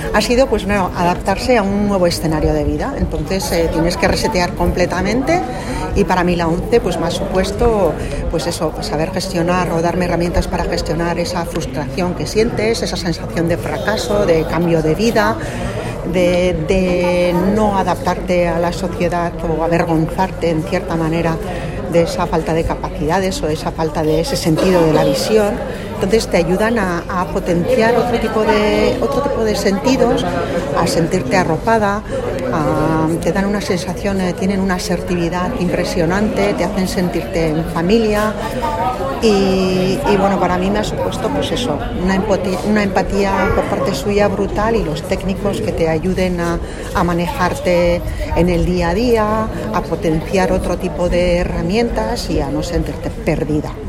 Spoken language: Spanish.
ha sido pues no, adaptarse a un nuevo escenario de vida. Entonces tienes que resetear completamente, y para mí la ONCE pues me ha supuesto pues eso, pues saber gestionar o darme herramientas para gestionar esa frustración que sientes, esa sensación de fracaso, de cambio de vida, de no adaptarte a la sociedad o avergonzarte en cierta manera de esa falta de capacidades o de esa falta de ese sentido de la visión. Entonces te ayudan a potenciar otro tipo de sentidos, a sentirte arropada, te dan una sensación, tienen una asertividad impresionante, te hacen sentirte en familia y bueno, para mí me ha supuesto pues eso, una empatía por parte suya brutal, y los técnicos que te ayuden a manejarte en el día a día, a potenciar otro tipo de herramientas y a no sentirte perdida.